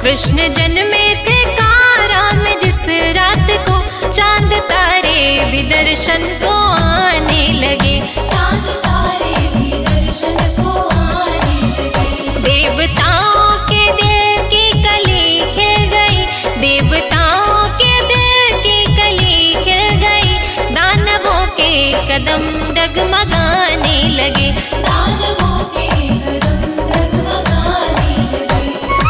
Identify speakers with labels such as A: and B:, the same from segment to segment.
A: कृष्ण जन्मे थे कारा में जिस रात को, चांद तारे भी दर्शन को आने लगे।
B: चांद तारे भी दर्शन को आने लगे।
A: देवताओं के दिल की कली खिल गई, देवताओं के दिल की कली खिल गई। दानवों के कदम डगमगाने लगे।
B: दानवों के कदम डगमगाने लगे।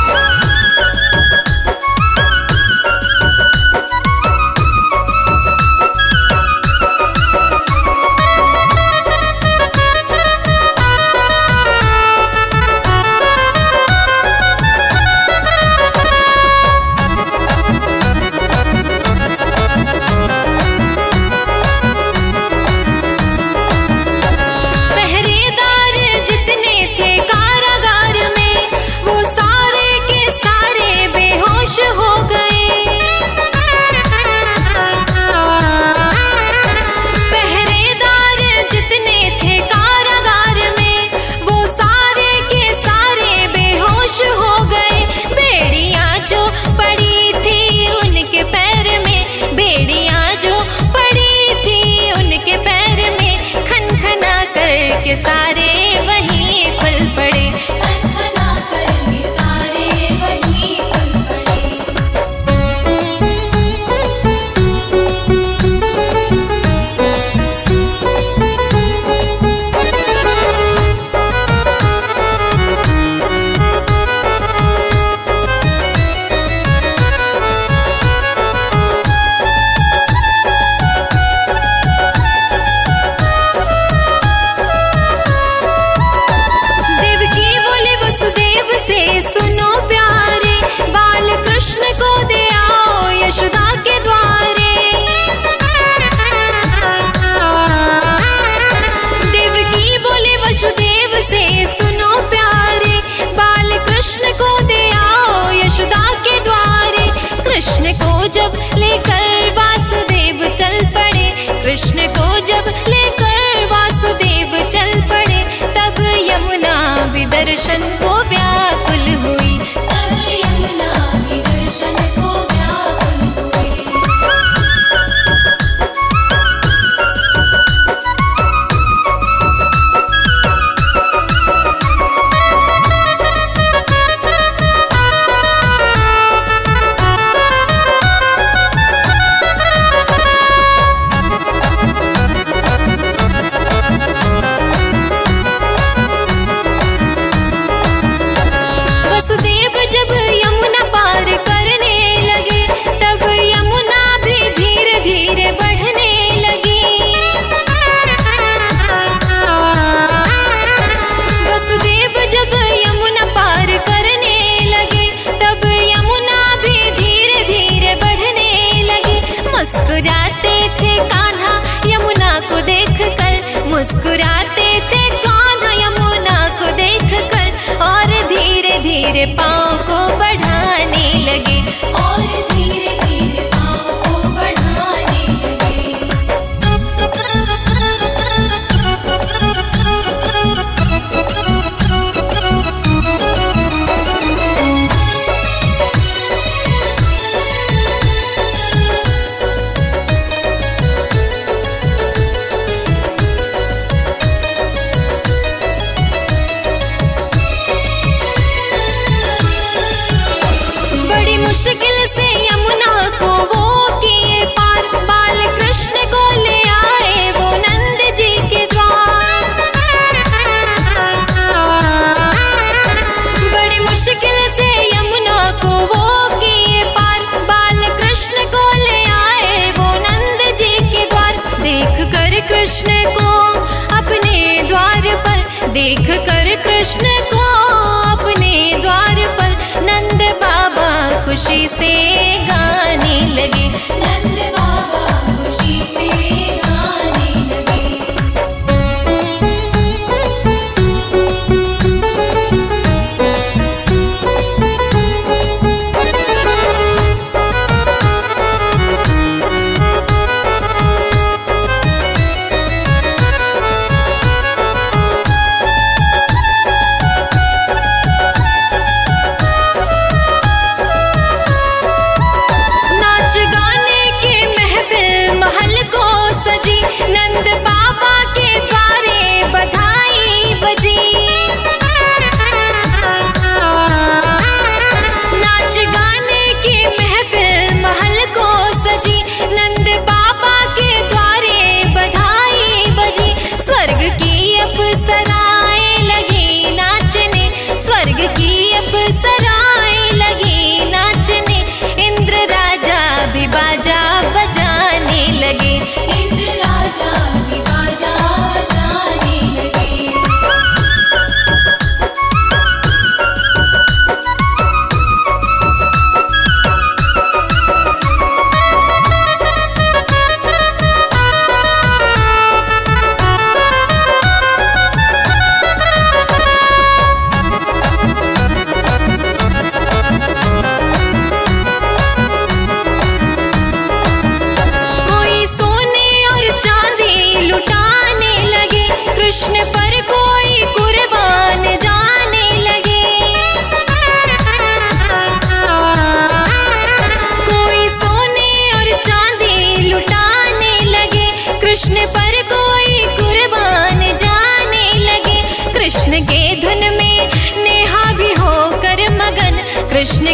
A: पहरेदार जितने थे कारागार में, वो सारे के सारे बेहोश हो गए। पहरेदार जितने थे कारागार में, वो सारे के सारे बेहोश हो गए। बेड़ियां जो पड़ी थी उनके पैर में, बेड़ियां जो पड़ी थी उनके पैर में, खनखना करके सारे वहीं खुल पड़े।
B: खनखना करके सारे वहीं खुल पड़े।
A: देवकी बोले वसुदेव से, सुनो प्यारे, बाल कृष्ण को दे आओ यशोदा के द्वारे। देवकी बोले वसुदेव से, सुनो प्यारे, बाल कृष्ण को दे आओ यशोदा के द्वारे। कृष्ण को जब लेकर वासुदेव चल पड़े, कृष्ण को जब लेकर वासुदेव चल पड़े, तब यमुना भी दर्शन को व्याकुल हुई।
B: तब यमुना भी दर्शन को व्याकुल हुई।
A: वसुदेव जब यमुना पार करने लगे, तब यमुना भी धीरे धीरे बढ़ने लगी। वसुदेव जब यमुना पार करने लगे, तब यमुना भी धीरे धीरे बढ़ने लगी। मुस्कुराते थे कान्हा यमुना को देखकर, मुस्कुराते थे कान्हा यमुना को देखकर, और धीरे धीरे पाँव को बढ़ाने लगे।
B: और धीरे धीरे पाँव को बढ़ाने लगे।
A: बड़ी मुश्किल से यमुना को वो किए पार, बाल कृष्ण को ले आए वो नंद जी के द्वार। बड़ी मुश्किल से यमुना को वो किए पार, बाल कृष्ण को ले आए वो नंद जी के द्वार। देख कर कृष्ण को अपने द्वार पर, देख कर कृष्ण को अपने द्वार पर, नंद बाबा खुशी से गाने लगे।
B: नंद बाबा खुशी से गाने लगे।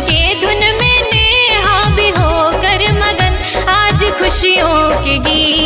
A: के धुन में नेहा भी होकर मगन, आज खुशियों के गीत